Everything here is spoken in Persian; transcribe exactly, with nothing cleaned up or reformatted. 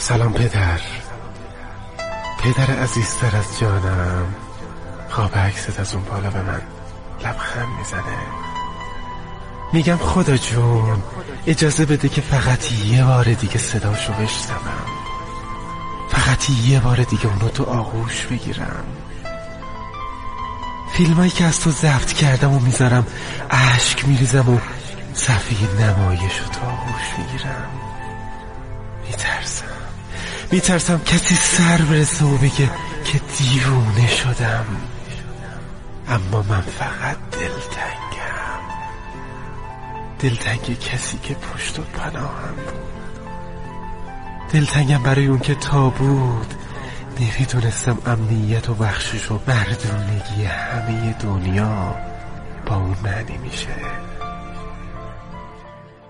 سلام پدر، پدر عزیزتر از جانم. خواب عکست از اون بالا به من لبخند میزنه. میگم خدا جون اجازه بده که فقط یه بار دیگه صداشو بشنوم، فقط یه بار دیگه اونو تو آغوش بگیرم. فیلمایی که از تو ضبط کردم و میذارم، اشک میریزم و صفحه نمایشو تو آغوش میگیرم. میترسم میترسم کسی سر برسه و بگه که دیوونه شدم، اما من فقط دلتنگم، دلتنگ کسی که پشت و پناهم بود. دلتنگم برای اون که تا بود نمیدونستم امنیت و بخشش و مردونگی همه دنیا با اون معنی میشه.